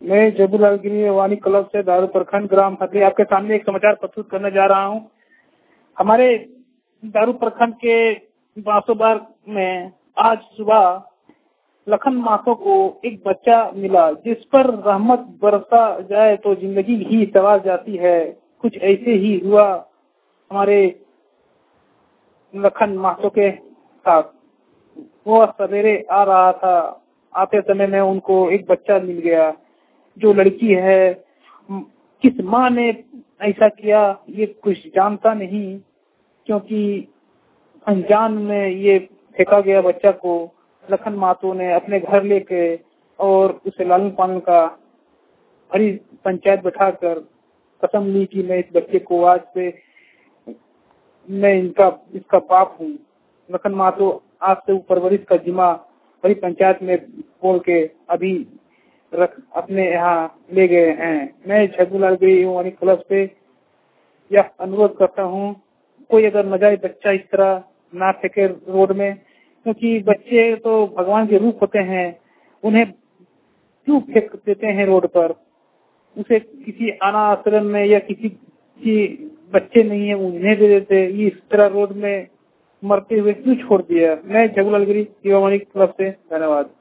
मैं जबूलाल गिरी वानी क्लब से दारू प्रखंड ग्राम हथली आपके सामने एक समाचार प्रस्तुत करने जा रहा हूं। हमारे दारू प्रखंड के बांसोबार में आज सुबह लखन माथो को एक बच्चा मिला, जिस पर रहमत बरसा जाए तो जिंदगी ही सवार जाती है। कुछ ऐसे ही हुआ हमारे लखन माथो के साथ। वो सवेरे आ रहा था, आते समय में उनको एक बच्चा मिल गया जो लड़की है। किस माँ ने ऐसा किया ये कुछ जानता नहीं, क्योंकि अनजान में ये फेंका गया बच्चा को लखन माथो ने अपने घर लेके और उसे लालन पालन का भरी पंचायत बैठाकर कसम ली कि मैं इस बच्चे को आज से मैं इसका बाप हूँ। लखन माथो आज से परवरिश का जिम्मा भरी पंचायत में बोल के अभी अपने यहाँ ले गए हैं। मैं जबूलाल गिरी वानी क्लब से यह अनुरोध करता हूँ, कोई अगर नजायज बच्चा इस तरह ना फेंके रोड में, क्योंकि बच्चे तो भगवान के रूप होते हैं। उन्हें क्यों फेंक देते हैं रोड पर? उसे किसी अनाथ में या किसी की बच्चे नहीं है उन्हें दे देते, इस तरह रोड में मरते हुए क्यों छोड़ दिया? मैं जबूलाल गिरी वानी क्लब से धन्यवाद।